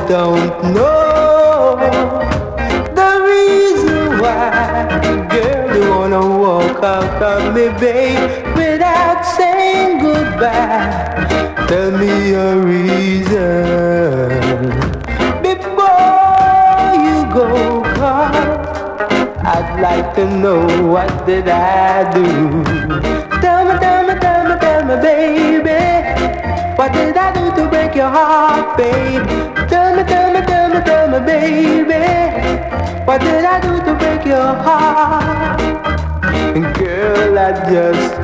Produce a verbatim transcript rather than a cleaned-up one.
don't know the reason why. Girl, you wanna walk out on me, babe, without saying goodbye. Tell me your reason before you go, 'cause I'd like to know what did I do. Tell me, tell me, tell me, tell me, baby, what did I do to break your heart, babe? Tell me, tell me, tell me, tell me, baby, what did I do to break your heart? Girl, I just